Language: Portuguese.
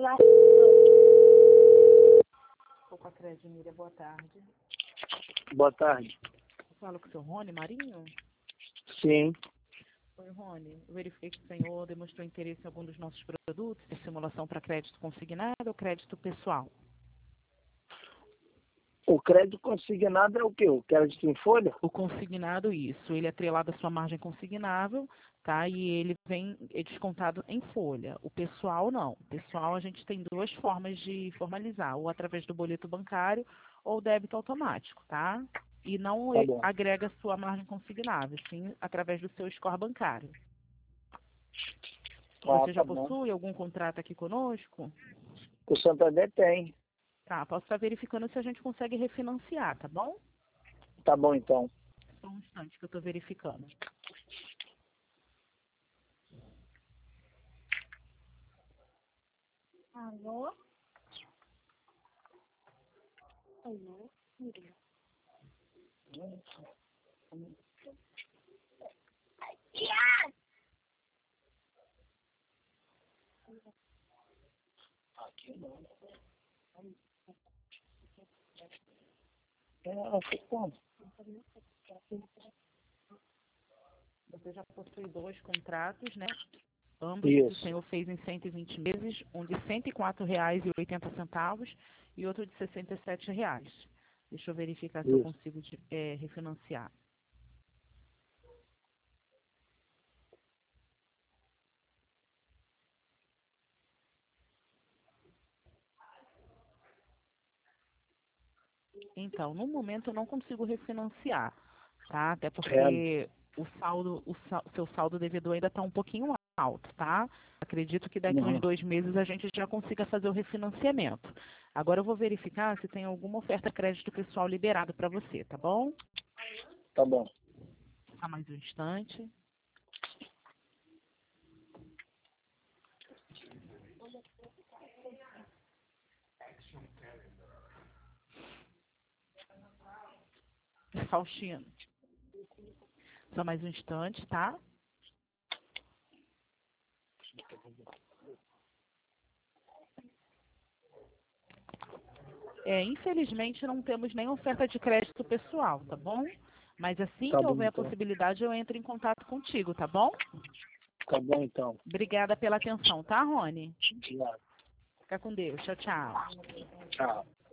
Opa, Crédito Mira, boa tarde. Boa tarde. Eu falo com o seu Rony Marinho? Sim. Oi, Rony. Eu verifiquei que o senhor demonstrou interesse em algum dos nossos produtos de simulação para crédito consignado ou crédito pessoal? O crédito consignado é o quê? O crédito em folha? O consignado, isso. Ele é atrelado à sua margem consignável, tá? E ele é descontado em folha. O pessoal, não. O pessoal, a gente tem duas formas de formalizar, ou através do boleto bancário ou débito automático, tá? E não Tá bom. agrega sua margem consignável, sim, através do seu score bancário. Você já Tá bom. possui algum contrato aqui conosco? O Santander tem. Tá, posso estar verificando se a gente consegue refinanciar, tá bom? Tá bom, então. Só um instante que eu estou verificando. Alô? Alô? Aqui não. Aqui como? Você já possui dois contratos, né? Ambos que o Isso. senhor fez em 120 meses, um de R$ 104,80 e outro de R$ 67. Deixa eu verificar se eu Isso. consigo refinanciar. Então, no momento eu não consigo refinanciar, tá? Até porque seu saldo devedor ainda está um pouquinho alto, tá? Acredito que daqui uns Uhum. 2 meses a gente já consiga fazer o refinanciamento. Agora eu vou verificar se tem alguma oferta de crédito pessoal liberado para você, tá bom? Tá bom. Só mais um instante. Faustino. Só mais um instante, tá? Infelizmente não temos nem oferta de crédito pessoal, tá bom? Mas assim Tá que bom, houver a então. possibilidade, eu entro em contato contigo, tá bom? Tá bom, então. Obrigada pela atenção, tá, Rony? Obrigado. Fica com Deus. Tchau, tchau. Tchau.